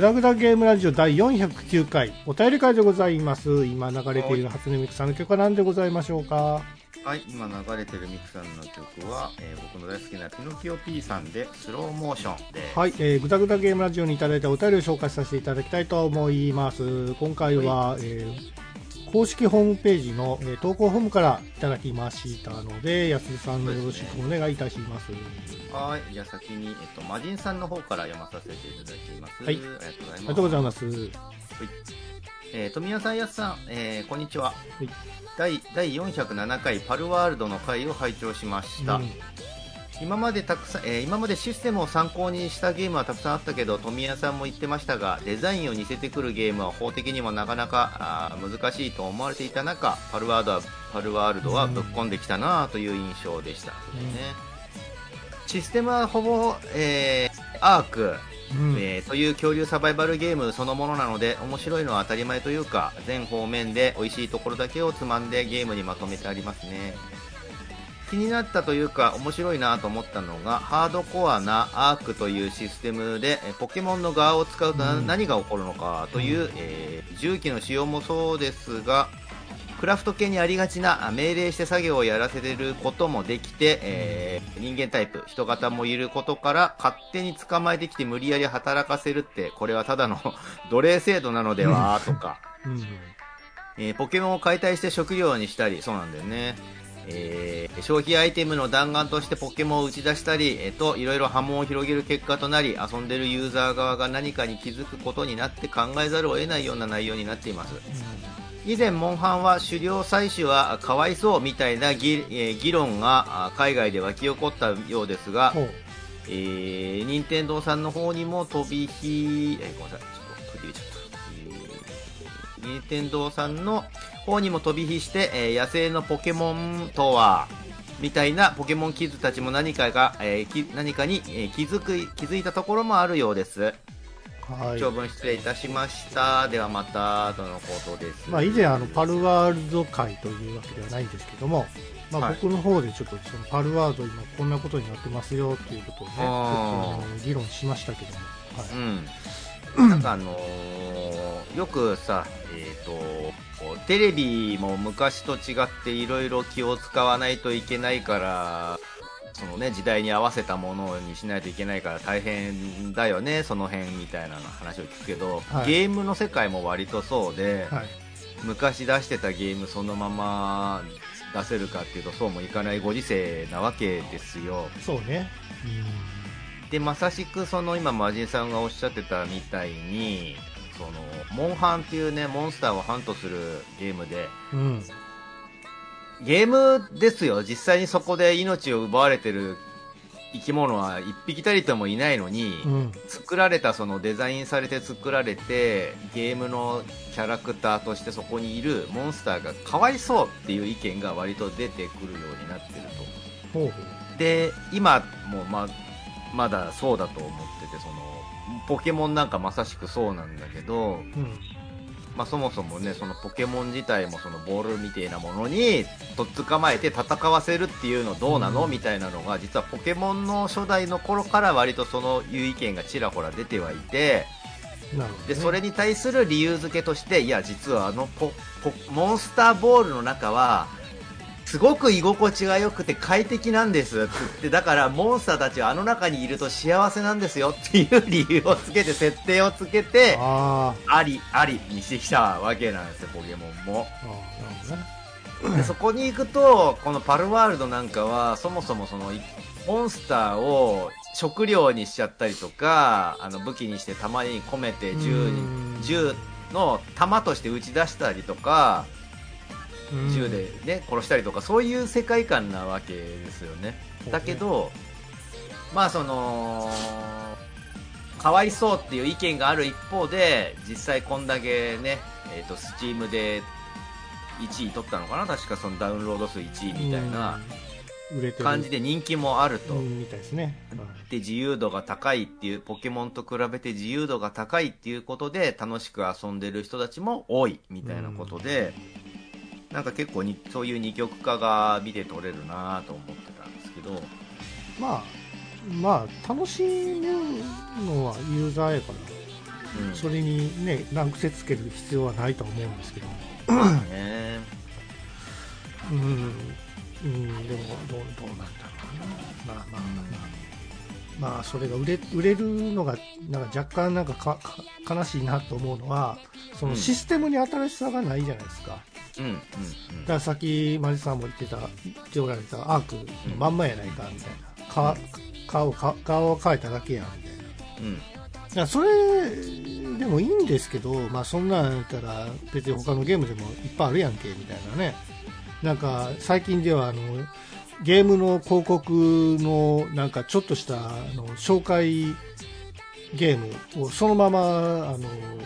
ダグダゲームラジオ第409回お便り会でございます。今流れている初音ミクさんの曲は何でございましょうか。 はい、今流れてるミクさんの曲は、僕の大好きなピノキオ P さんでスローモーションで、 はい、グダグダゲームラジオにいただいたお便りを紹介させていただきたいと思います。今回は、公式ホームページの、投稿フォームからいただきましたので、安田さんよろしくお願いいたします。 はい、じゃあ先に、マジンさんの方から読まさせていただきます。 はい、 ありがとうございます。 ありがとうございます。 はい、富谷さん、安さん、こんにちは。 はい、 第407回パルワールドの回を拝聴しました。今までシステムを参考にしたゲームはたくさんあったけど、富谷さんも言ってましたが、デザインを似せてくるゲームは法的にもなかなか難しいと思われていた中、パルワールドはぶっ込んできたなという印象でした。システムはほぼ、アーク、という恐竜サバイバルゲームそのものなので、面白いのは当たり前というか、全方面で美味しいところだけをつまんでゲームにまとめてありますね。気になったというか面白いなと思ったのが、ハードコアなアークというシステムでポケモンの側を使うと何が起こるのかという、重機の使用もそうですが、クラフト系にありがちな命令して作業をやらせることもできて、人間タイプ人型もいることから勝手に捕まえてきて無理やり働かせるって、これはただの奴隷制度なのではとか、ポケモンを解体して食料にしたり、そうなんだよね、消費アイテムの弾丸としてポケモンを打ち出したり、いろいろ波紋を広げる結果となり、遊んでるユーザー側が何かに気づくことになって考えざるを得ないような内容になっています。以前モンハンは狩猟採取はかわいそうみたいな議論が海外で沸き起こったようですが、任天堂さんの方にも飛び火、任天堂さんの方にも飛び火して、野生のポケモンとはみたいなポケモンキッズたちも何かに、気づいたところもあるようです。はい、長文失礼いたしました。ではまたとのことです。 以前パルワールド会というわけではないんですけども、僕の方でちょっとそのパルワールド今こんなことになってますよっていうことをね、ちょっと議論しましたけども、 なんかよくさ、テレビも昔と違っていろいろ気を使わないといけないから、そのね、時代に合わせたものにしないといけないから大変だよね、その辺みたいな話を聞くけど、ゲームの世界も割とそうで、昔出してたゲームそのまま出せるかっていうとそうもいかないご時世なわけですよ。 そうね。 でまさしくその今マジンさんがおっしゃってたみたいに、そのモンハンっていうね、モンスターをハントするゲームで、ゲームですよ。実際にそこで命を奪われてる生き物は一匹たりともいないのに、作られた、そのデザインされて作られてゲームのキャラクターとしてそこにいるモンスターがかわいそうっていう意見が割と出てくるようになってると。で今もまだそうだと思ってて、そのポケモンなんかまさしくそうなんだけど、そもそもね、そのポケモン自体もそのボールみたいなものにとっ捕まえて戦わせるっていうのどうなの、みたいなのが実はポケモンの初代の頃から割とそういう意見がちらほら出てはいて、でそれに対する理由付けとして、いや実はモンスターボールの中はすごく居心地が良くて快適なんですって言って、だからモンスターたちはあの中にいると幸せなんですよっていう理由をつけて、設定をつけてありにしてきたわけなんですよ、ポケモンも。でそこに行くと、このパルワールドなんかはそもそもそのモンスターを食料にしちゃったりとか、武器にして弾に込めて銃の弾として撃ち出したりとか、銃でね殺したりとか、そういう世界観なわけですよね。だけどそのかわいそうっていう意見がある一方で、実際こんだけね、スチームで1位取ったのかな、確かそのダウンロード数1位みたいな感じで人気もあると、 みたいですね。 で自由度が高いっていう、ポケモンと比べて自由度が高いっていうことで楽しく遊んでる人たちも多いみたいなことで、なんか結構そういう二極化が見て取れるなと思ってたんですけど、 楽しむのはユーザーやからそれにね難癖つける必要はないと思うんですけども、 ね、 でもどうなんだろうな。まあそれが売れるのがなんか若干なんか悲しいなと思うのは、そのシステムに新しさがないじゃないですか。だからさっきマジさんも言っておられたアークのまんまやないかみたいな、顔を変えただけやみたいな、だからそれでもいいんですけど、まあそんなんやったら別に他のゲームでもいっぱいあるやんけみたいなね。なんか最近ではゲームの広告のなんかちょっとした紹介ゲームをそのまま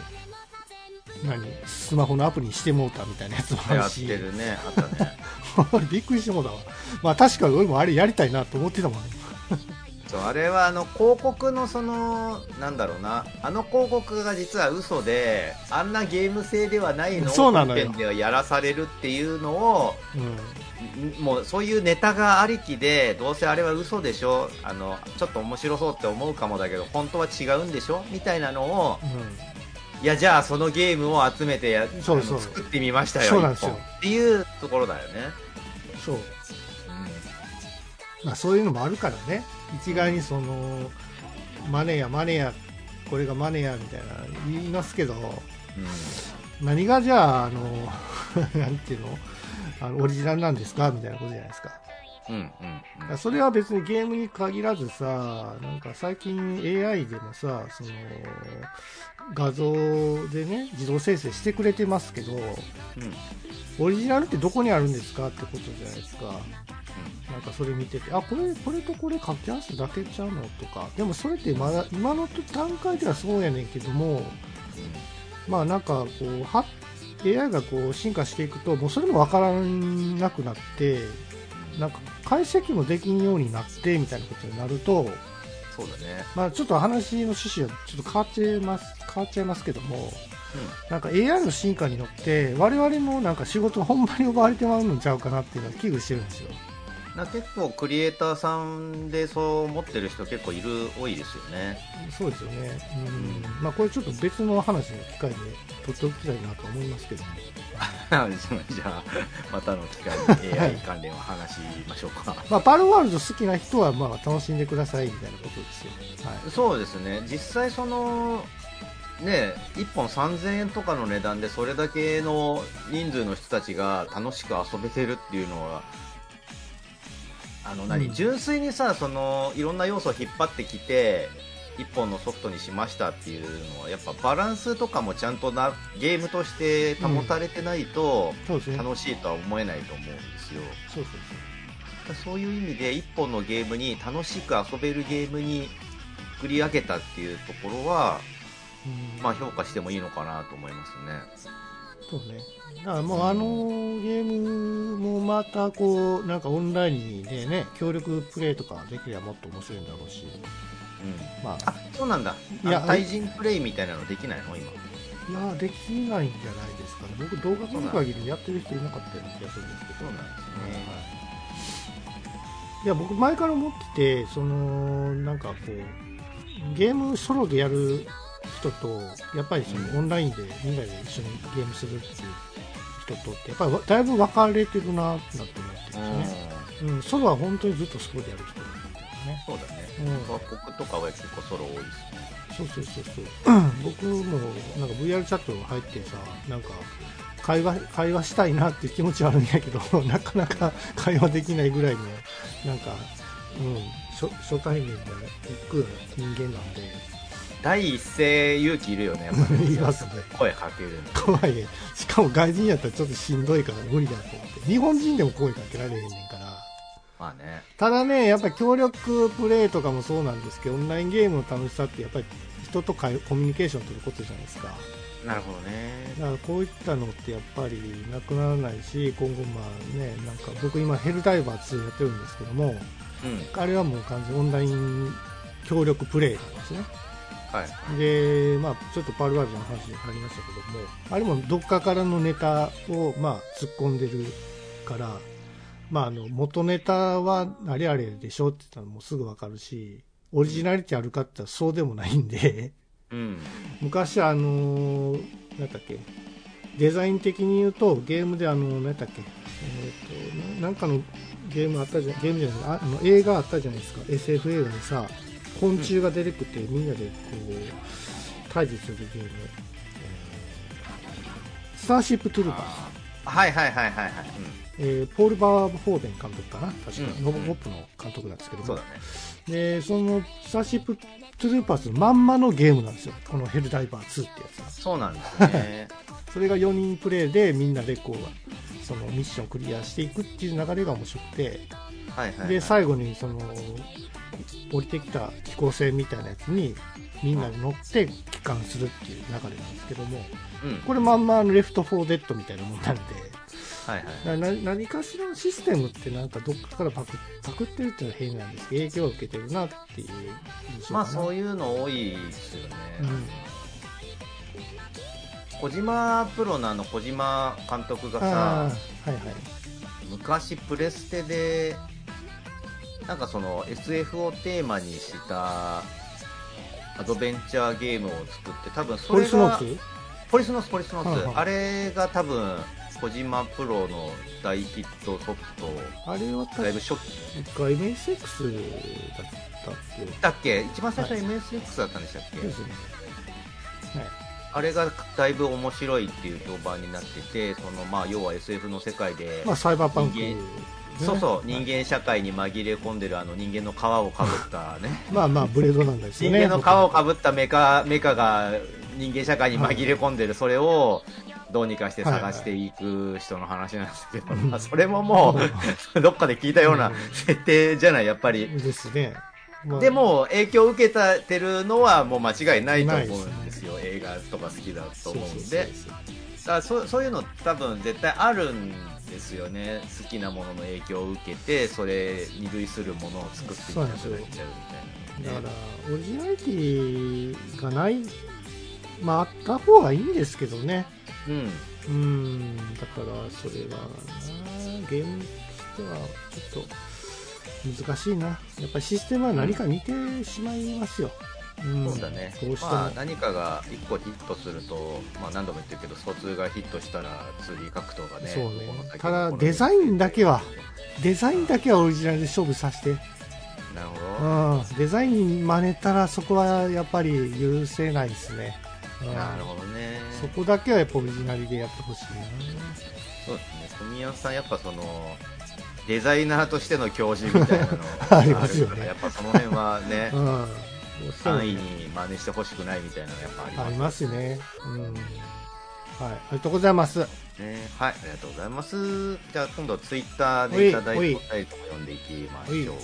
スマホのアプリにしてもうたみたいなやつもあるし、 やってるね、あったねびっくりしてもうたわ。まあ確かに俺もあれやりたいなと思ってたもんね。 そう、あれは広告のなんだろうな、広告が実は嘘で、あんなゲーム性ではないのを本編ではやらされるっていうのを、もうそういうネタがありきで、どうせあれは嘘でしょ、ちょっと面白そうって思うかもだけど本当は違うんでしょみたいなのを、いやじゃあそのゲームを集めて作ってみましたよ、 そうなんですよっていうところだよね。 そう、まあ、そういうのもあるからね。一概にマネやこれがマネやみたいな言いますけど、何がじゃあなんていうの、オリジナルなんですかみたいなことじゃないですか。それは別にゲームに限らずさ、なんか最近 AI でもさ、画像でね自動生成してくれてますけど、オリジナルってどこにあるんですかってことじゃないですか。なんかそれ見てて、これとこれ掛け合わせだけちゃうのとか、でもそれってまだ今の段階ではそうやねんけども、まあなんかこうAI がこう進化していくと、もうそれも分からなくなって、なんか解析もできんようになってみたいなことになると、 そうだね。 まあちょっと話の趣旨はちょっと変わっちゃいますけども、なんか AI の進化によって我々のなんか仕事がほんまに奪われてまうのちゃうかなっていうのは危惧してるんですよ。 結構クリエイターさんでそう思ってる人結構多いですよね。 そうですよね。まあこれちょっと別の話の機会で取っておきたいなと思いますけども。 じゃあまたの機会に AI 関連を話しましょうか。 まあパルワールド好きな人はまあ楽しんでくださいみたいなことですよ。 そうですね。実際ね、1本3000円とかの値段でそれだけの人数の人たちが楽しく遊べてるっていうのは、純粋にさ、いろんな要素を引っ張ってきて1本のソフトにしましたっていうのは、やっぱバランスとかもちゃんとゲームとして保たれてないと楽しいとは思えないと思うんですよ。そういう意味で1本のゲームに楽しく遊べるゲームに作り上げたっていうところは、まあ評価してもいいのかなと思いますね。 そうね。だからもうゲームもまたこうなんかオンラインでね協力プレイとかできればもっと面白いんだろうし、 まあそうなんだ。対人プレイみたいなのできないの今？ いやできないんじゃないですかね。僕動画見る限りやってる人いなかったような気がするんですけど。 そうなんですね。 いや僕前から思ってて、なんかこうゲームソロでやる人とやっぱりオンラインでみんなで一緒にゲームするっていう人とってやっぱりだいぶ分かれてるなって思ってですね。ソロは本当にずっとソロでやる人なんだよね。 そうだね。僕とかは結構ソロ多いですね。 そう僕もなんか VR チャット入ってさ、なんか会話したいなっていう気持ちはあるんやけどなかなか会話できないぐらいのなんか、初対面で行く人間なんで。 第一声勇気いるよね、やっぱり。 いますね。 声かけるの。 怖いね。しかも外人やったらちょっとしんどいから無理だと思って。日本人でも声かけられへんねんから。 まあね。 ただね、やっぱり協力プレイとかもそうなんですけど、オンラインゲームの楽しさってやっぱり人とコミュニケーション取ることじゃないですか。 なるほどね。 だからこういったのってやっぱりなくならないし、今後まあね、なんか僕今ヘルダイバー2やってるんですけども、あれはもう完全にオンライン協力プレイなんですね。で、まあちょっとパルワールドの話に入りましたけども、あれもどっかからのネタをまあ突っ込んでるから、まあ元ネタはあれあれでしょって言ったらもうすぐわかるし、オリジナリティあるかって言ったらそうでもないんでうん、 昔なんだっけ、デザイン的に言うとゲームで何だっけ、なんかのゲームあったじゃん、ゲームじゃない映画あったじゃないですか、 SF 映画でさ、昆虫が出てくってみんなでこう対峙するゲーム、スターシップトゥルーパーズ、 はいはいはいはいはい、 ポール・バーホーベン監督かな、確か、 うん、 ノボコップの監督なんですけども、 そうだね。 でそのスターシップトゥルーパーズのまんまのゲームなんですよ、このヘルダイバー2ってやつが。 そうなんですね。 それが4人プレイでみんなでこうそのミッションをクリアしていくっていう流れが面白くて、 はいはいはい、 で最後にその降りてきた飛行船みたいなやつにみんなで乗って帰還するっていう流れなんですけども、 うん、 これまんまレフト4デッドみたいなもんなんで、 はいはい、 何かしらのシステムってなんかどっかからパクってるっていうのは変なんですけど、影響を受けてるなっていう印象かな。 まあそういうの多いですよね。 うん、 小島プロの小島監督がさ、 はいはい、 昔プレステでなんかその SF をテーマにしたアドベンチャーゲームを作って、多分それがポリスノーツ、 はいはい、 あれが多分小島プロの大ヒットソフト、 あれはだいぶ初期 MSX だったっけ、 一番最初は MSX だったんでしたっけ、 ですね、はい、 あれがだいぶ面白いっていう評判になってて、そのまあ要は SF の世界で、 まあ、サイバーパンク、 そうそう、人間社会に紛れ込んでる人間の皮をかぶったねまあまあブレードなんですよね、 人間の皮をかぶったメカが人間社会に紛れ込んでる、それをどうにかして探していく人の話なんですけど、まあそれももうどっかで聞いたような設定じゃない、やっぱりですね、まあ、 でも影響を受けてるのはもう間違いないと思うんですよ、映画とか好きだと思うんで、だからそういうの多分絶対あるんですよね。好きなものの影響を受けてそれに類するものを作っていただいちゃうみたいな、ね、 だからオリジナリティがない、まああった方がいいんですけどね、だからそれはゲームとしてはちょっと難しいな、やっぱりシステムは何か似てしまいますよ、 そうだね、どうしても、まあ、何かが1個ヒットすると、まあ、何度も言ってるけどスト2がヒットしたら 2D 格闘がね、 そうね、ただデザインだけはオリジナルで勝負させて、 なるほど、デザイン真似たらそこはやっぱり許せないですね、 なるほどね、 そこだけはやっぱオリジナルでやってほしいな。 そうですね、富谷さんやっぱそのデザイナーとしての教授みたいなのありますよね、 やっぱその辺はね、安易に真似してほしくないみたいなのがやっぱありますね。はい、ありがとうございます。 ね、はい、ありがとうございます。じゃあ今度ツイッターでいただいたお便りを読んでいきましょう。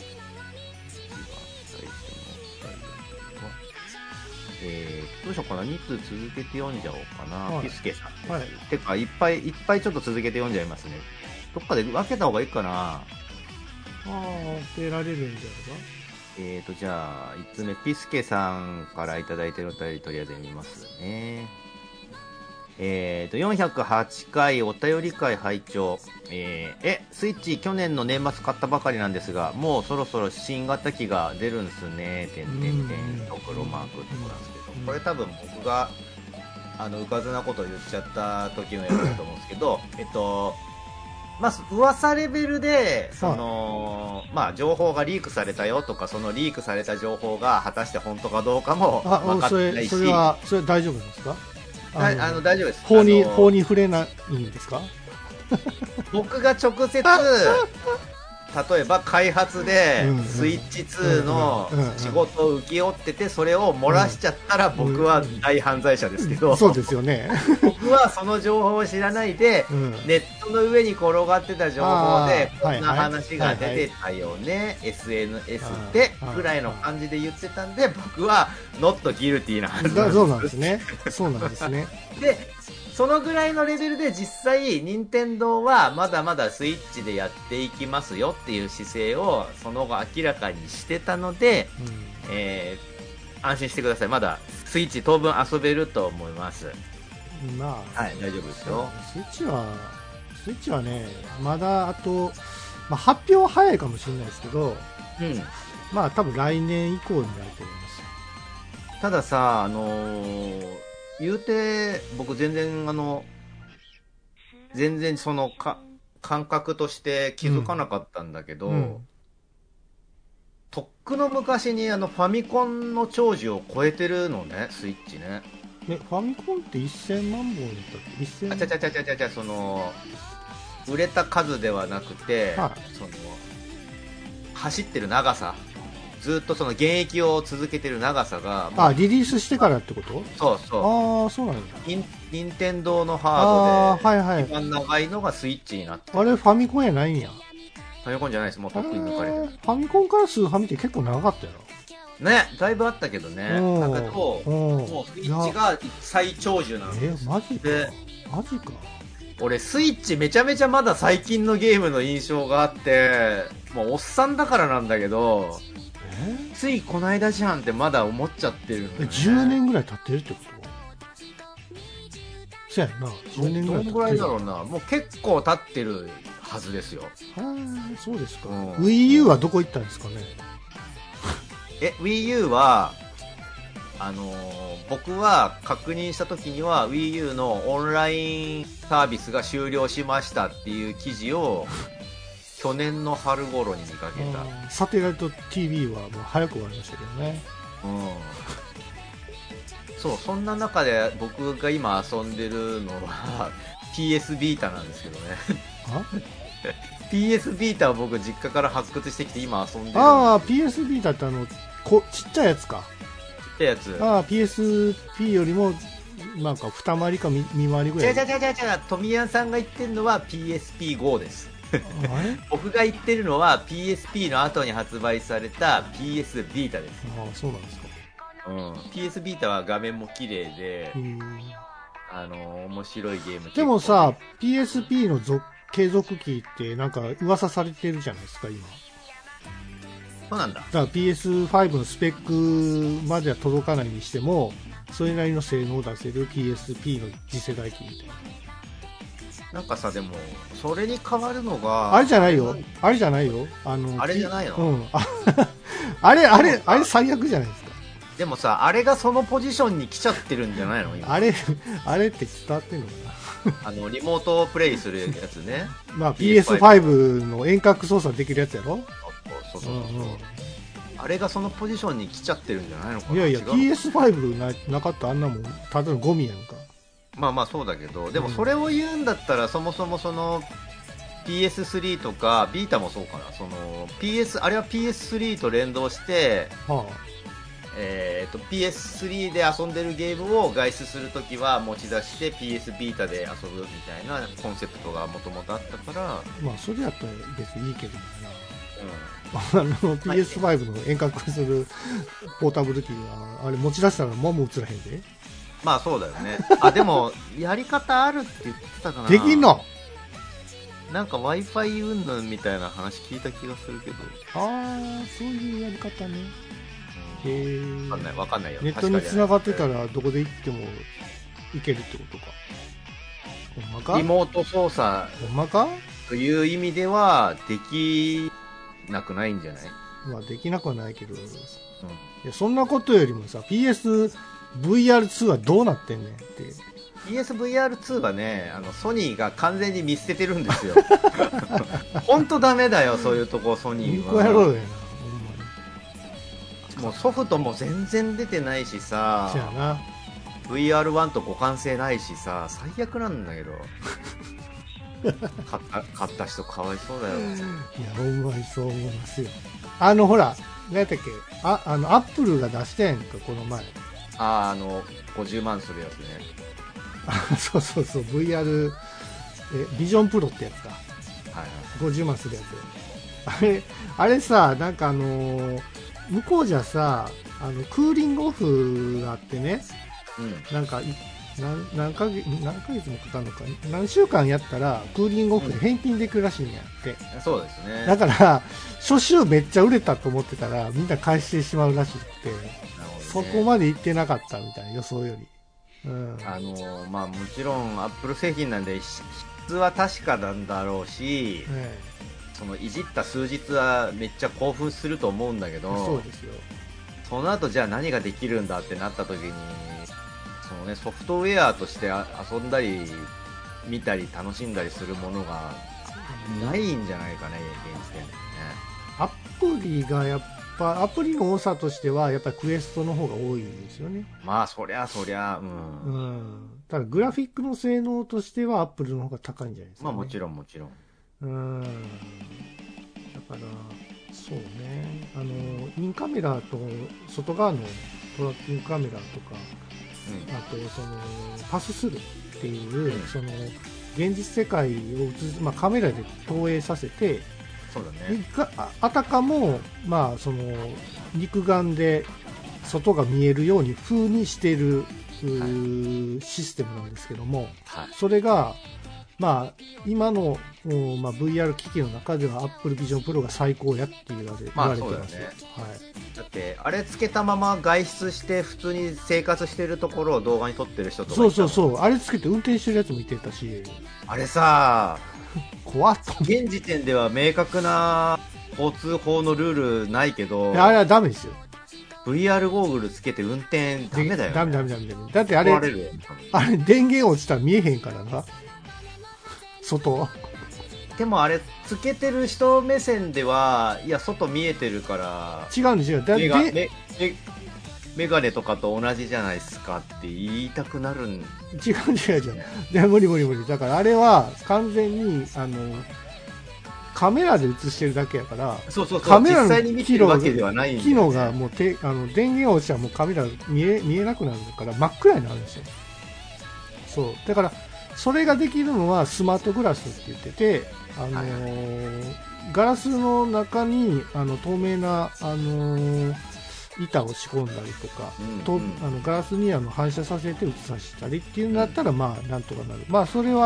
どうしようかな、2通続けて読んじゃおうかな、ピスケさん、てかいっぱいちょっと続けて読んじゃいますね。どっかで分けた方がいいかな。 分けられるんじゃないか。 じゃあ1つ目、ピスケさんからいただいているお便りとりあえず読みますね。408回お便り会拝聴、スイッチ去年の年末買ったばかりなんですが、もうそろそろ新型機が出るんすね、と黒マークってことなんですけど、これ多分僕がうかずなことを言っちゃった時のやつだと思うんですけどまあ、噂レベルでまあ、情報がリークされたよとか、そのリークされた情報が果たして本当かどうかも分かってないし、それ大丈夫ですか？ 大丈夫です。 法に触れないんですか？ 僕が直接例えば開発でスイッチ2の仕事を請け負っててそれを漏らしちゃったら僕は大犯罪者ですけど、 そうですよね。 僕はその情報を知らないで、ネットの上に転がってた情報でこんな話が出てたよね、SNS でぐらいの感じで言ってたんで、僕は not guilty なはずなんです。 そうなんですね。そうなんですね。 でそのぐらいのレベルで実際任天堂はまだまだスイッチでやっていきますよっていう姿勢をその後明らかにしてたので、安心してください。まだスイッチ当分遊べると思います。 まあ、 はい、大丈夫ですよ。 スイッチはね、まだあと、発表は早いかもしれないですけど、まあ多分来年以降になると思います。 たださ、言うて、僕全然その感覚として気づかなかったんだけど、とっくの昔にファミコンの長寿を超えてるのね、スイッチね。 ファミコンって1000万本だったっけ？ 1000 ちゃ、その、売れた数ではなくて、 はい、 その、走ってる長さ。ずっとその現役を続けてる長さが、 リリースしてからってこと？ そうそう。 そうなんだ。 任天堂のハードで、 はいはい、 一番長いのがスイッチになってる。 あれファミコンやないんや。 ファミコンじゃないです、もうとっくに抜かれてる。 ファミコンからスーファミって結構長かったよね、だいぶあったけどね。だけど、もうスイッチが最長寿なんです。 マジか。 俺スイッチめちゃめちゃまだ最近のゲームの印象があって、もうおっさんだからなんだけど、ついこの間じゃんってまだ思っちゃってるの、ね。 10年ぐらい経ってるってこと？そうやな、10年ぐらい経ってる。どのぐらいだろうな、もう結構経ってるはずですよ。 そうですか。Wii U はどこ行ったんですかね。 Wii U は僕は確認した時には Wii U のオンラインサービスが終了しましたっていう記事を去年の春頃に見かけた。 サテライト TV はもう早く終わりましたけどね。 そう、そんな中で僕が今遊んでるのはPS ビータなんですけどね。PS ビータを僕実家から発掘してきて今遊んでる。 PS ビータってちっちゃいやつか。 ちっちゃいやつ。 PSP よりもなんか二回りか三回りぐらい。 富谷さんが言ってるのは PSP-GO です。僕が言ってるのは PSP の後に発売された PS ビータです。 そうなんですか。 PS ビータは画面も綺麗で、面白いゲーム。 でもさ、PSP の継続機ってなんか噂されてるじゃないですか今。 そうなんだ。 だから PS5 のスペックまでは届かないにしてもそれなりの性能を出せる PSP の次世代機みたいな。 なんかさ、でもそれに変わるのがあれじゃないよ。 あれじゃないの？ あれ最悪じゃないですか。 でもさ、あれがそのポジションに来ちゃってるんじゃないの今。 あれって伝わってんのかな。リモートプレイするやつね。 PS5 の遠隔操作できるやつやろ。 そう、あれがそのポジションに来ちゃってるんじゃないのかな。 いや PS5 なかったらあんなもんただのゴミやんか。 まあそうだけど、でもそれを言うんだったら、そもそもその PS3 とかビータもそうかな、そのあれは PS3 と連動して、PS3 で遊んでるゲームを外出するときは持ち出して PS ビータで遊ぶみたいなコンセプトがもともとあったから、 それやったら別にいいけどな。PS5 の遠隔するポータブル機はあれ持ち出したらもう映らへんで。 そうだよね。でもやり方あるって言ってたかな。 できんの？ なんか Wi-Fi 云々みたいな話聞いた気がするけど。 そういうやり方ね。 わかんないよ。 ネットに繋がってたらどこで行っても行けるってことか。ほんまか？ リモート操作ほんまかという意味ではできなくないんじゃない？ できなくはないけど、いやそんなことよりもさ、PSVR2 はどうなってんねんって。 PSVR2 はね、ソニーが完全に見捨ててるんですよ。本当ダメだよ、そういうとこソニーは。 やろうやな。もうソフトも全然出てないしさ。 そうやな。 VR1 と互換性ないしさ、最悪なんだけど。買った人かわいそうだよ。いや、 ほんまにそう思いますよ。ほら、何やったっけ、アップルが出してんか、この前。 50万するやつね。 そう、VR、ビジョンプロってやつか。50万するやつ。あれさ、なんか向こうじゃさ、クーリングオフがあってね、なんか、何ヶ月もかかるのか、何週間やったらクーリングオフで返金できるらしいんやって、 そうですね。 だから初週めっちゃ売れたと思ってたらみんな返してしまうらしくて、そこまでいってなかったみたいな、予想より。もちろんアップル製品なんで質は確かなんだろうし、そのいじった数日はめっちゃ興奮すると思うんだけど、 そうですよ。 その後じゃあ何ができるんだってなった時に、そのね、ソフトウェアとして遊んだり見たり楽しんだりするものがないんじゃないかね、現時点でね。 アプリがやっぱアプリの多さとしてはやっぱりクエストの方が多いんですよね。 まあそりゃうん、 ただグラフィックの性能としてはアップルの方が高いんじゃないですか、ね。 まあもちろんだからそうね、インカメラと外側のトラッキングカメラとか、あとそのパススルっていう、その現実世界を映す、カメラで投影させて、 そうだね、 あたかも、その肉眼で外が見えるように風にしている、システムなんですけども、それが、今の、VR 機器の中では Apple Vision Pro が最高やって言われてますよ。 だってあれつけたまま外出して普通に生活してるところを動画に撮ってる人とかいた。 そうあれつけて運転してるやつもいてたし、 あれさ怖っと。 現時点では明確な交通法のルールないけど、 あれはダメですよ。 VR ゴーグルつけて運転ダメだよ、ね、 ダメだってあれ電源落ちたら見えへんからな、外。 でもあれつけてる人目線ではいや外見えてるから違うんですよ。 メガネとかと同じじゃないですかって言いたくなるん。 違う無理だから。あれは完全にカメラで映してるだけやから、カメラの機能がもう電源落ちたらもうカメラ見えなくなるから真っ暗になるんですよ。そうだからそれができるのはスマートグラスって言ってて、ガラスの中に透明な板を仕込んだりとか、ガラスに反射させて映させたりっていうんだったらなんとかなる。それは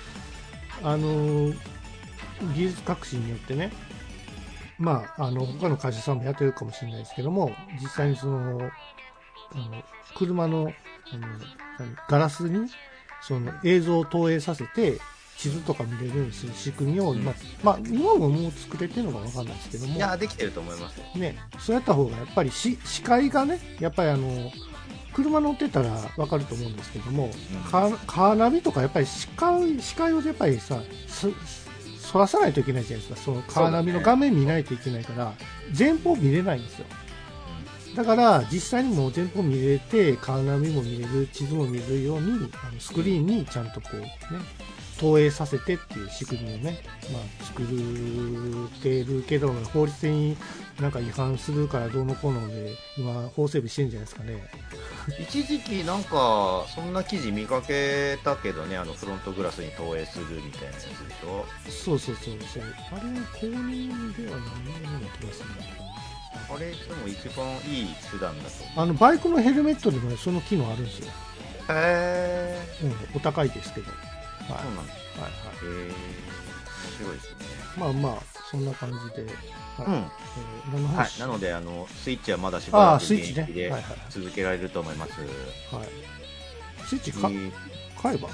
技術革新によってね、他の会社さんもやってるかもしれないですけども、実際にその車のガラスにその映像を投影させて地図とか見れるようにする仕組みを今ももう作れてるのか分かんないですけども、 いやできてると思いますね。そうやった方がやっぱり視界がね、やっぱり車乗ってたら分かると思うんですけども、カーナビとかやっぱり視界をやっぱりさそらさないといけないじゃないですか。そのカーナビの画面見ないといけないから、前方見れないんですよ。だから実際にもう前方見れて、カーナビも見れる、地図も見れるようにスクリーンにちゃんとこうね投影させてっていう仕組みをね、作ってるけど、法律になんか違反するからどうのこうので今法整備してるんじゃないですかね。 一時期なんかそんな記事見かけたけどね、フロントグラスに投影するみたいなやつでしょ。 そうあれ公認ではないような気がするんだけど、 あれでも一番いい手段だと。 バイクのヘルメットでもねその機能あるんですよ。 へえ、 お高いですけど。 そうなんです。面白いですね。 そんな感じで、 なのでスイッチはまだしばらく現役で続けられると思います。 スイッチ買えば？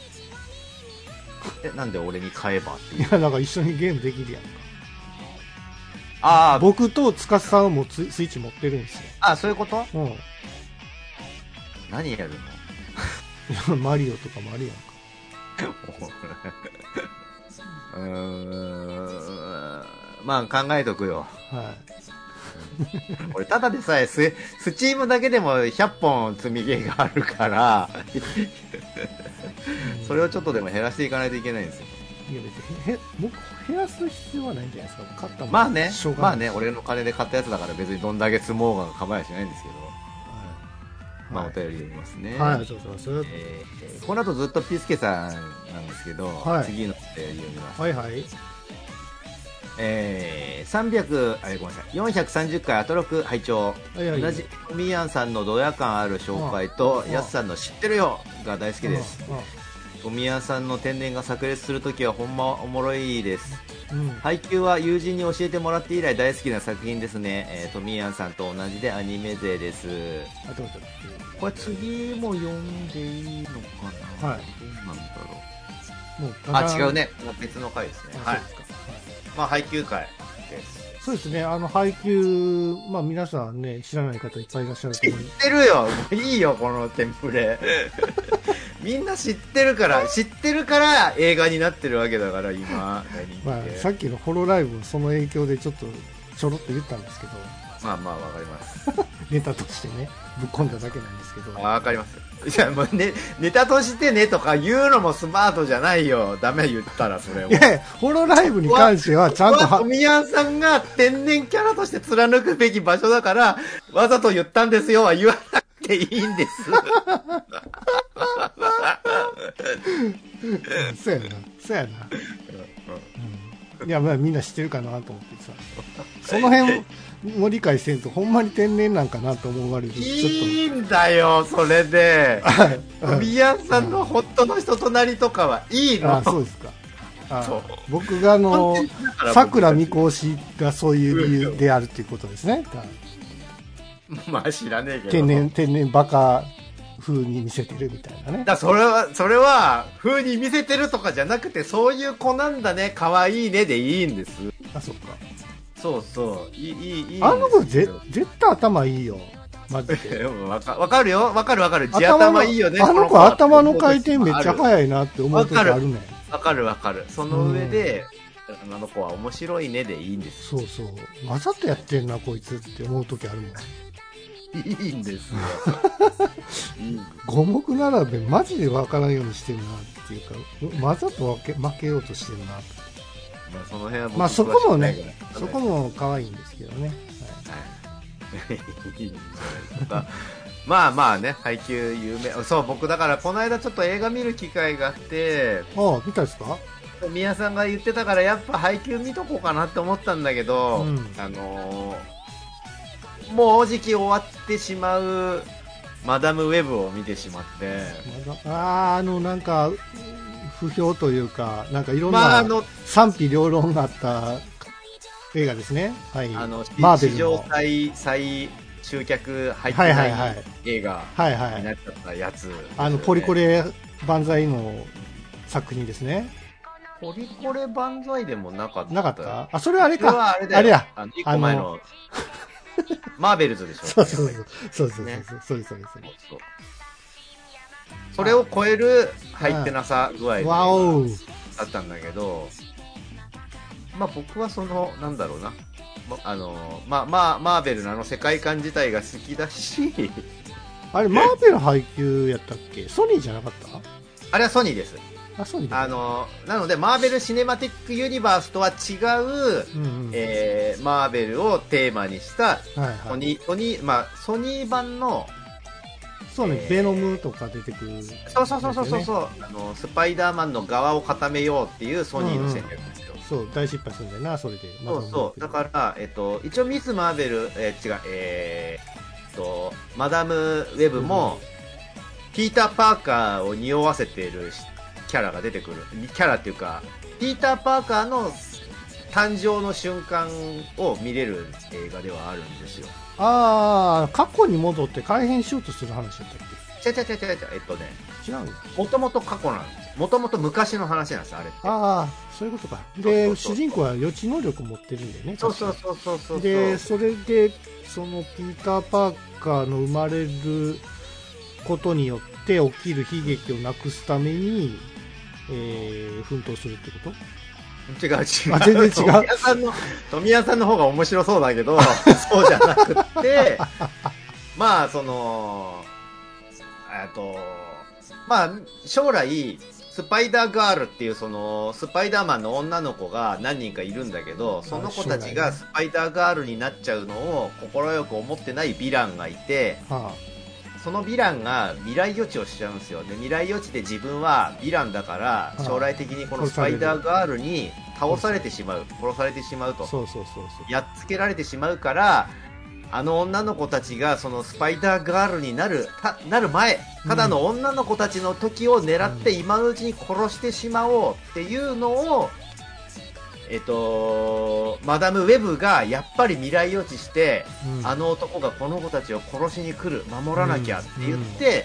なんで俺に買えばっていう。 いや、なんか一緒にゲームできるやんか。僕と司さんもスイッチ持ってるんですよ。 そういうこと？何やるの？マリオとかもあるやんか。 考えとくよ。俺ただでさえスチームだけでも100本積みゲーがあるからそれをちょっとでも減らしていかないといけないんですよ。 いや別に僕減らす必要はないんじゃないですか。買ったもん俺の金で買ったやつだから別にどんだけ積もうが構いはしないんですけど、お便り読みますね。この後ずっとピスケさんなんですけど、次のお便り読みます。430回アトロク拝聴。同じトミヤンさんのドヤ感ある紹介とヤスさんの知ってるよが大好きです。トミヤンさんの天然が炸裂するときはほんまおもろいです。配給は友人に教えてもらって以来大好きな作品ですね。トミヤンさんと同じでアニメ勢です。これ次も読んでいいのかな。どうなんだろう。違うね、別の回ですね。配給会です。 そうですね、配給、まあ皆さんね、知らない方いっぱいいらっしゃると思う。 知ってるよ。いいよ、このテンプレ。みんな知ってるから映画になってるわけだから、今。 まあ、さっきのホロライブもその影響でちょっとろっと言ったんですけど。 まあまあ、わかります。 ネタとしてね、ぶっ込んだだけなんですけど。 わかります。じゃあもうね、ネタとしてねとか言うのもスマートじゃないよ。ダメ言ったらそれを。 いや、ホロライブに関してはちゃんと富谷さんが天然キャラとして貫くべき場所だから、わざと言ったんですよは言わなくていいんです。 そうやな、そうやな。いや、まあみんな知ってるかなと思ってさ。その辺も理解せんと、ほんまに天然なんかなと思われる。 いいんだよ、それで。富谷さんの本当の人となりとかはいいの。 あ、そうですか。僕が桜見越しがそういう理由であるっていうことですね。 まあ知らねえけど。 天然バカ風に見せてるみたいなね。 それは風に見せてるとかじゃなくて、そういう子なんだね、可愛いねでいいんです。 あ、そっか。 そうそう、いい。 あの子絶対頭いいよ。マジで。 わかるよ、わかる。地頭いいよね。 あの子頭の回転めっちゃ速いなって思う時あるね。 わかる。その上で、あの子は面白いねでいいんです。 そう。わざとやってんな、こいつって思う時あるもん。 いいんですよ。 五目並べマジで分からんようにしてるなっていうか、わざと負けようとしてるな。 まあその辺は僕まあそこもね、そこも可愛いんですけどね。 はい。まあまあね、配給有名。そう、僕だからこの間ちょっと映画見る機会があって、 ああ、見たですか？ 宮さんが言ってたからやっぱ配給見とこうかなって思ったんだけど、もうじき終わってしまうマダムウェブを見てしまって、 なんか不評というか、なんかいろんな賛否両論があった映画ですね。はい。 マーベルの史上最集客入ってない映画になっちゃったやつ、 ポリコレ万歳の作品ですね。 ポリコレ万歳でもなかった。 なかった？あ、それはあれか。 あれや。1個前のマーベルズでしょ。 そう。 それを超える入ってなさ具合だったんだけど、まあ僕はなんだろうな。マーベルの世界観自体が好きだし。 あれ、マーベル配給やったっけ？ソニーじゃなかった？ あれはソニーです。 ソニーなので、マーベル・シネマティック・ユニバースとは違う、マーベルをテーマにした、ソニー版の、 そうね、ベノムとか出てくる、ね。 そう。スパイダーマンの側を固めようっていうソニーの戦略ですよ。 そう、大失敗するんだよな、それで。 そう。だから、一応ミス・マーベル、マダム・ウェブも、ピーター・パーカーを匂わせているキャラが出てくる。キャラっていうか、ピーター・パーカーの誕生の瞬間を見れる映画ではあるんですよ。 過去に戻って改変しようとする話だったっけ？違う。もともと過去なんです。もともと昔の話なんです、あれって。 そういうことか。で、主人公は予知能力を持ってるんだよね。 そう。 で、それで、ピーター・パーカーの生まれることによって起きる悲劇をなくすために、奮闘するってこと？ 違う。 全然違う。 富谷さんの方が面白そうだけど、そうじゃなくって、まあ、将来、スパイダーガールっていうスパイダーマンの女の子が何人かいるんだけど、その子たちがスパイダーガールになっちゃうのを快く思ってないヴィランがいて、そのヴィランが未来予知をしちゃうんですよ。で、未来予知で自分はヴィランだから、将来的にこのスパイダーガールに殺されてしまうと。やっつけられてしまうから、あの女の子たちがそのスパイダーガールになる前、ただの女の子たちの時を狙って今のうちに殺してしまおうっていうのを、マダムウェブがやっぱり未来予知して、あの男がこの子たちを殺しに来る、守らなきゃって言って、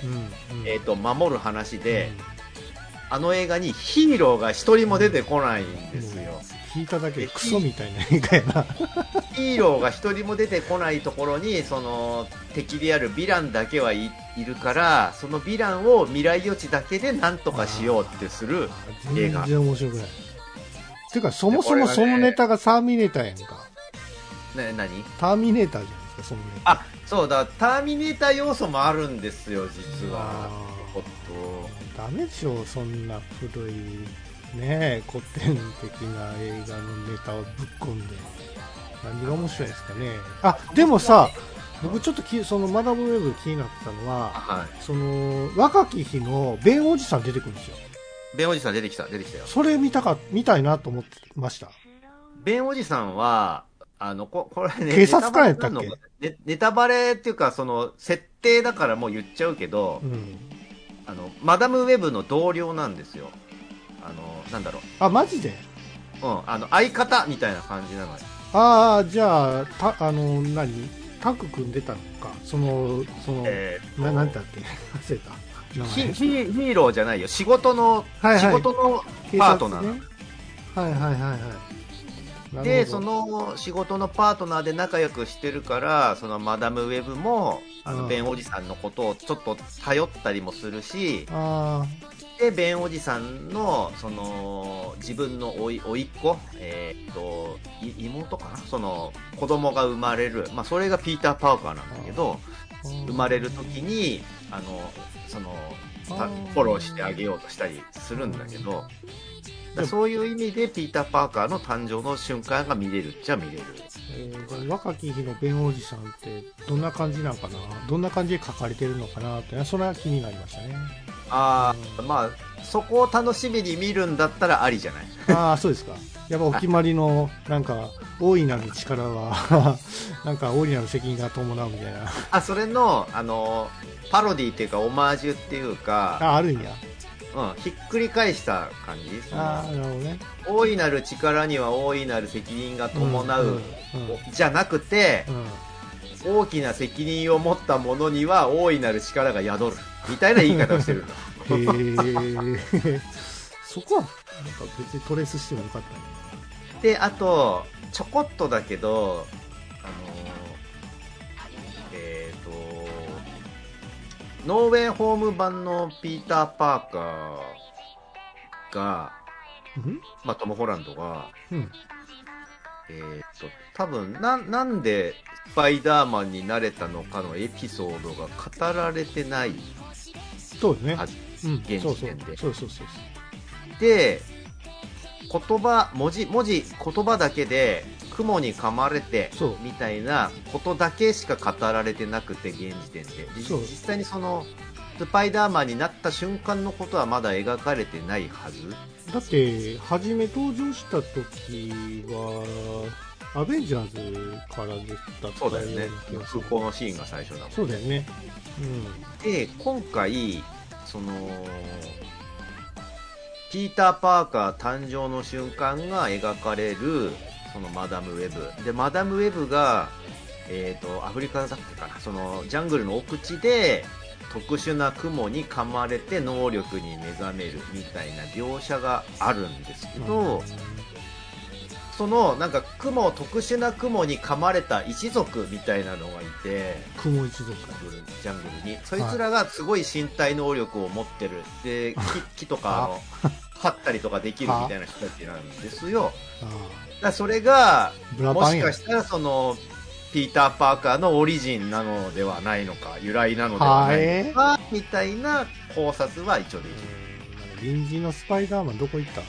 守る話で、あの映画にヒーローが一人も出てこないんですよ。 聞いただけでクソみたいな映画やな。 ヒーローが一人も出てこないところにその敵であるヴィランだけはいるから、そのヴィランを未来予知だけで何とかしようってする映画。 全然面白くない。ていうかそもそもそのネタがターミネーターやんか。 何ターミネーターじゃないですか、そのネタ。 あ、そうだ、ターミネーター要素もあるんですよ、実は。 ダメでしょ、そんな古いね、古典的な映画のネタをぶっ込んで。何が面白いですかね。あ、でもさ、僕ちょっとそのマダムウェブ気になってたのは、 はい、 その若き日のベンおじさん出てくるんですよ。 ベンおじさん出てきたよ。 それ見たいなと思ってました。 ベンおじさんは、これね、 警察官やったっけ？ ネタバレっていうか、その、設定だからもう言っちゃうけど、マダムウェブの同僚なんですよ。なんだろう。 あ、マジで？ うん、相方みたいな感じなのよ。 ああ、じゃあ、タッグ組んでたのか。なんだっけ忘れた。 ヒーローじゃないよ。仕事のパートナー。 はいはいはいはい。 で、その仕事のパートナーで仲良くしてるから、そのマダムウェブも、ベンおじさんのことをちょっと頼ったりもするし、で、ベンおじさんの、その、自分の甥っ子、妹かな、その、子供が生まれる、まあ、それがピーター・パーカーなんだけど、生まれるときに、その、フォローしてあげようとしたりするんだけど、そういう意味でピーター・パーカーの誕生の瞬間が見れるっちゃ見れる。 若き日のベンおじさんってどんな感じなのかな、どんな感じで書かれてるのかなって、それは気になりましたね。 まあそこを楽しみに見るんだったらありじゃない。 ああ、そうですか。やっぱお決まりのなんか大いなる力はなんか大いなる責任が伴うみたいな。 それのパロディっていうかオマージュっていうか、 あるんや。 ひっくり返した感じ。 なるほどね。 大いなる力には大いなる責任が伴う、じゃなくて、大きな責任を持った者には大いなる力が宿るみたいな言い方をしてるんだ。 そこはなんか別にトレースしてもよかったね。 で、あとちょこっとだけど、ノーウェイホーム版のピーター・パーカーが、まあ、トム・ホランドが、多分なんでスパイダーマンになれたのかのエピソードが語られてない。 そうですね。 現時点で。 そう。 で、文字、言葉だけで、雲に噛まれてみたいなことだけしか語られてなくて、現時点で実際にそのスパイダーマンになった瞬間のことはまだ描かれてないはずだって。初め登場した時はアベンジャーズからでしたっけ。 そうだよね。空港のシーンが最初だもん。 そうだよね。 で、今回そのピーター・パーカー誕生の瞬間が描かれるそのマダムウェブで、マダムウェブが、アフリカだっけかな、そのジャングルの奥地で特殊な雲に噛まれて能力に目覚めるみたいな描写があるんですけど、そのなんか特殊な雲に噛まれた一族みたいなのがいて、 雲一族ジャングルにそいつらがすごい身体能力を持ってる、で木とか張ったりとかできるみたいな人たちなんですよ。だそれがもしかしたらそのピーター・パーカーのオリジンなのではないのか、由来なのではないのかみたいな考察は一応できる。 隣人のスパイダーマンどこ行った？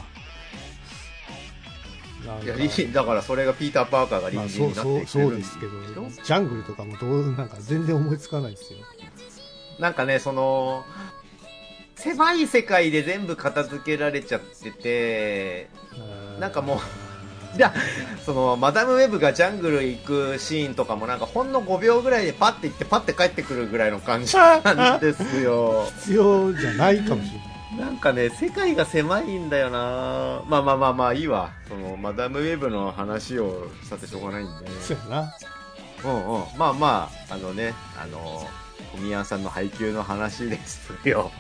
いやだからそれがピーター・パーカーが隣人になってきてるんですけど、ジャングルとかもなんか全然思いつかないですよ。 なんかね、その狭い世界で全部片付けられちゃってて、なんかもうじゃそのマダムウェブがジャングル行くシーンとかもなんかほんの5秒ぐらいでパッて行ってパッて帰ってくるぐらいの感じなんですよ。 必要じゃないかもしれない。 なんかね、世界が狭いんだよな。まあいいわ。そのマダムウェブの話をしたってしょうがないんで。 そうやな。 まあ小宮さんの配給の話ですよ。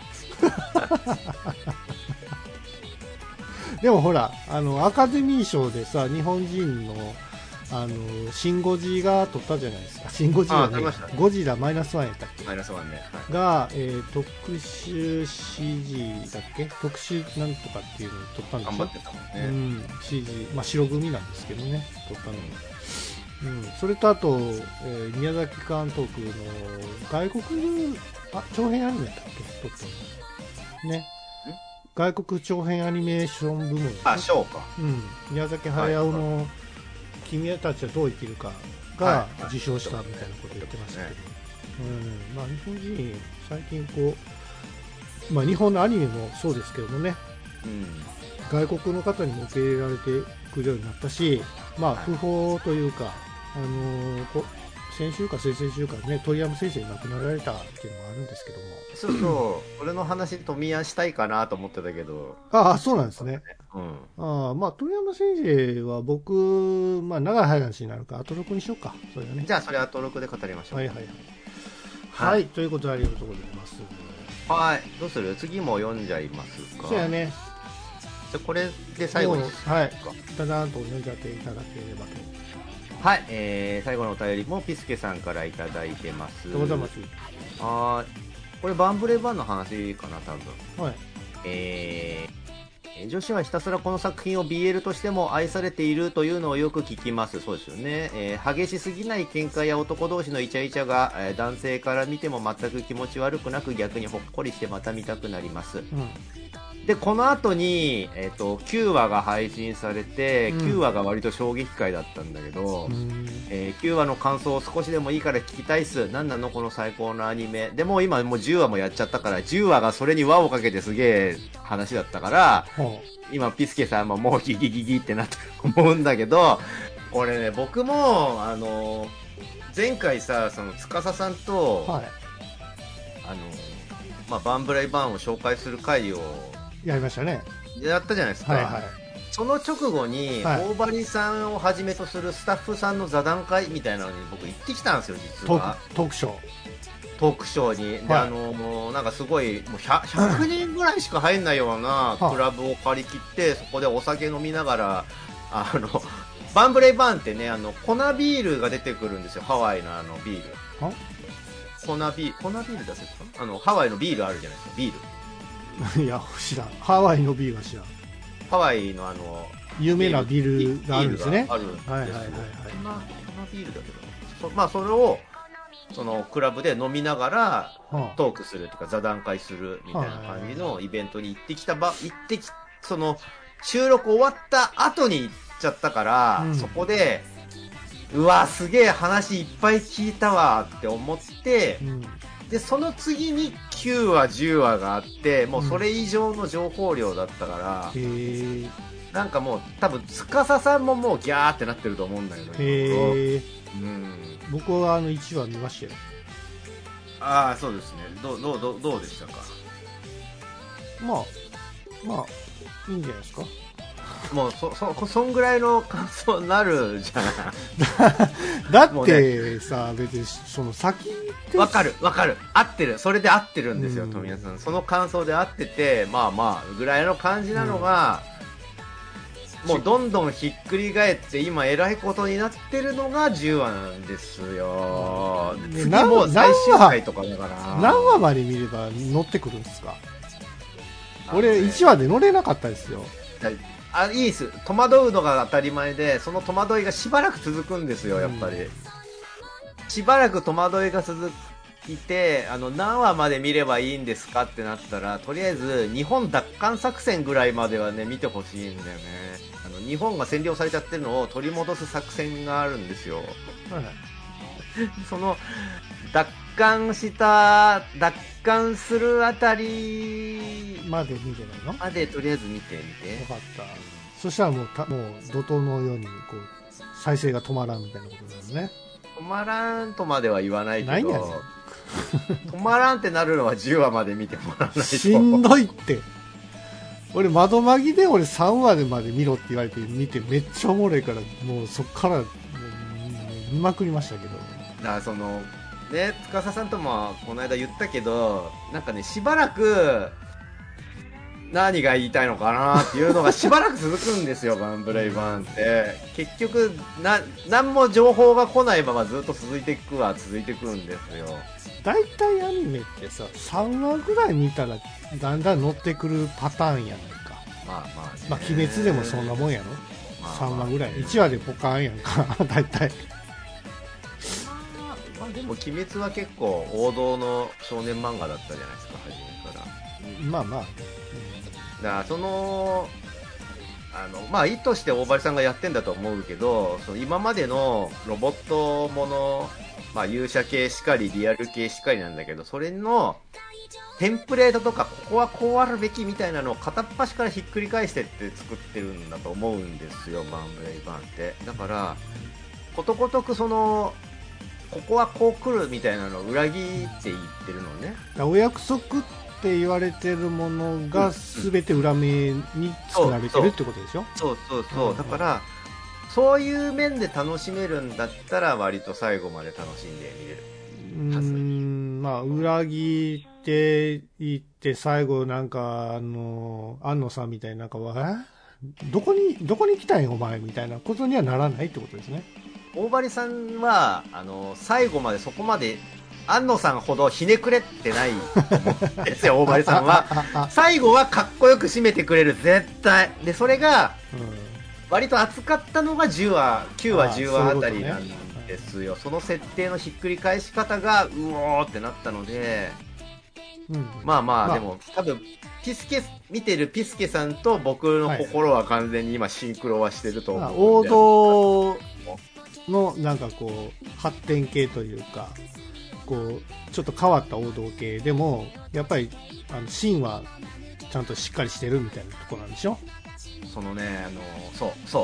でもほらアカデミー賞でさ、日本人のシンゴジが撮ったじゃないですか。シンゴジがね、ゴジラマイナス1やったっけ、 マイナス1ね、 が、特殊 CG だっけ、特殊なんとかっていうのを撮ったんですよ。 頑張ってたもんね。 CG、白組なんですけどね、撮ったのに。それとあと、宮崎監督の外国長編アニメだったっけ、撮ったのね。外国長編アニメーション部門、 賞か。 宮崎駿の君たちはどう生きるかが受賞したみたいなことを言ってましたけど、まあ、日本人最近こう、まあ、日本のアニメもそうですけどもね、外国の方にも受け入れられてくるようになったし、まあ、不法というか、先週か先々週かね、鳥山先生亡くなられたっていうのもあるんですけども、 そうそう、俺の話富谷したいかなと思ってたけど、 そうなんですね。まあ、鳥山先生は僕、まあ、長い話になるから、後録にしようか、それはね。 じゃあ、それ後録で語りましょう。 はい、ということでありがとうございます。 はい、どうする？次も読んじゃいますか？ そうやね。 じゃこれで最後にだだーんと読んじゃっていただければと。 はい、最後のお便りもピスケさんからいただいてます。 どうぞます。 これバンブレーバンの話かな、多分。 はい。 女子はひたすらこの作品を BL としても愛されているというのをよく聞きます。そうですよね。激しすぎない喧嘩や男同士のイチャイチャが、男性から見ても全く気持ち悪くなく、逆にほっこりしてまた見たくなります。でこの後に、9話が配信されて、9話が割と衝撃回だったんだけど、9話の感想を少しでもいいから聞きたいっす。何なのこの最高のアニメ。でも今もう10話もやっちゃったから、10話がそれに輪をかけてすげえ話だったから、今ピスケさんももうギギギギってなって思うんだけど、これね、僕も前回さ、その司さんと、まあ、バンブライバーンを紹介する回をやりましたね。 やったじゃないですか。その直後に、大張さんをはじめとするスタッフさんの座談会みたいなのに僕行ってきたんですよ、実は。 トークショーに。で、なんかすごい、もう 100人ぐらいしか入んないようなクラブを借り切って、そこでお酒飲みながら、バンブレイバーンってね、粉ビールが出てくるんですよ、ハワイのビール。粉ビール出せたかな、ハワイのビールあるじゃないですか、ビール。 いや、知らん。ハワイのビールは知らん。 ハワイの有名なビールがあるんですね。 あるんですよ。粉ビールだけど、まあそれをそのクラブで飲みながらトークするとか座談会するみたいな感じのイベントに行ってきその収録終わった後に行っちゃったから、そこでうわすげえ話いっぱい聞いたわって思って、でその次に9話10話があって、もうそれ以上の情報量だったから、なんかもう多分司さんももうギャーってなってると思うんだけど、 僕は1話見ましたよ。 ああ、そうですね。どうでしたか？ まあいいんじゃないですか。 もうそんぐらいの感想になるじゃないだってさ、別にその先わかる合ってる、それで合ってるんですよ、富谷さん。その感想で合ってて、まあぐらいの感じなのが、もうどんどんひっくり返って今えらいことになってるのが10話なんですよ。次もう最終回とかだから。 何話まで見れば乗ってくるんですか？俺1話で乗れなかったですよ。 いいです。戸惑うのが当たり前で、その戸惑いがしばらく続くんですよ、やっぱり。しばらく戸惑いが続いて、何話まで見ればいいんですかってなったら、とりあえず日本奪還作戦ぐらいまではね、見てほしいんだよね。日本が占領されちゃってるのを取り戻す作戦があるんですよ。その奪還するあたりまで見てないの？ までとりあえず見てみて。 分かった。そしたらもう怒涛のようにこう再生が止まらんみたいなことだよね。 止まらんとまでは言わないけど、 ないんやね止まらんってなるのは10話まで見てもらわないと。 しんどいって。俺窓マギで3話でまで見ろって言われて見てめっちゃおもろいから、もうそっからもう見まくりましたけど。 だからそのね、司さんともこの間言ったけど、なんかね、しばらく何が言いたいのかなっていうのがしばらく続くんですよ、バンブレイバーンって。結局何も情報が来ないままずっと続いていくんですよ。 大体アニメってさ、3話ぐらい見たらだんだん乗ってくるパターンやないか。 まあね、 まあ鬼滅でもそんなもんやろ、3話ぐらい、1話でポカーンやんか大体。 まあでも鬼滅は結構王道の少年漫画だったじゃないですか、初めから。 まあまあ、 だからそのまあ意図して大張さんがやってんだと思うけど、その今までのロボットもの、まあ勇者系しかりリアル系しかりなんだけど、それのテンプレートとかここはこうあるべきみたいなのを片っ端からひっくり返してって作ってるんだと思うんですよ、バンブレイバーンって。だからことごとくそのここはこう来るみたいなのを裏切っていってるのね。 お約束って言われてるものが全て裏目に作られてるってことでしょ。 そうだからそういう面で楽しめるんだったら割と最後まで楽しんで見れるはず。 まあ裏切っていって最後なんか安野さんみたいな、なんかどこに来たんやお前みたいなことにはならないってことですね。 大張さんは最後までそこまで安野さんほどひねくれってないと思うんですよ大張さんは。最後はかっこよく締めてくれる、絶対で。それが割と熱かったのが10話9話10話あたりなんですよ。その設定のひっくり返し方がうおーってなったので、まあでも多分見てるピスケさんと僕の心は完全に今シンクロはしてると思うんで、 王道のなんかこう発展系というか、こうちょっと変わった王道系でもやっぱり芯はちゃんとしっかりしてるみたいなところなんでしょ。 そのねそう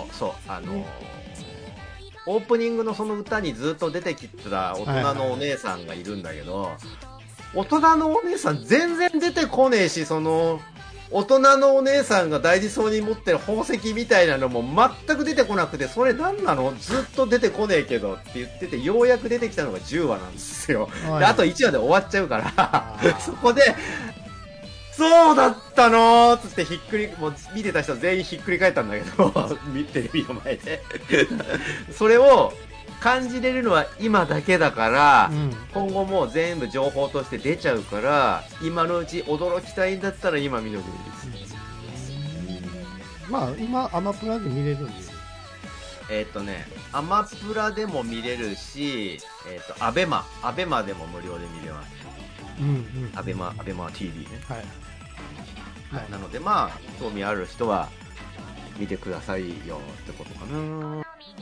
オープニングのその歌にずっと出てきてた大人のお姉さんがいるんだけど、大人のお姉さん全然出てこねえし、その大人のお姉さんが大事そうに持ってる宝石みたいなのも全く出てこなくて、それ何なのずっと出てこねえけどって言ってて、ようやく出てきたのが10話なんですよ。であと1話で終わっちゃうからそこでそうだったのーつってもう見てた人全員ひっくり返ったんだけどテレビの前でそれを感じれるのは今だけだから、今後もう全部情報として出ちゃうから、今のうち驚きたいんだったら今見とけばいいです。 まあ今アマプラで見れるんです。 アマプラでも見れるし、アベマでも無料で見れます。アベマ TV ね。なのでまあ興味ある人は見てくださいよってことかな。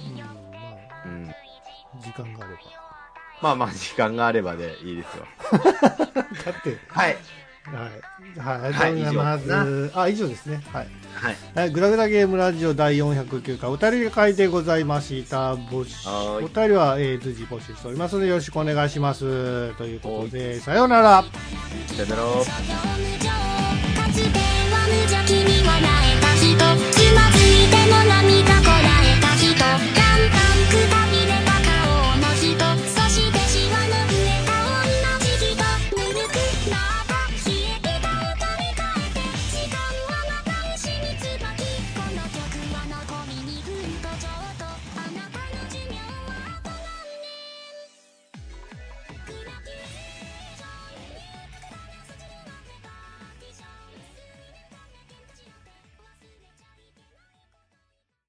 時間があれば。まあ時間があればでいいですよ。 だってはい。 まず以上ですね。グダグダゲームラジオ第409回お便り会でございました。お便りは随時募集しておりますのでよろしくお願いしますということで、さようなら。 さよなら。 君は萎えた人つまずいても涙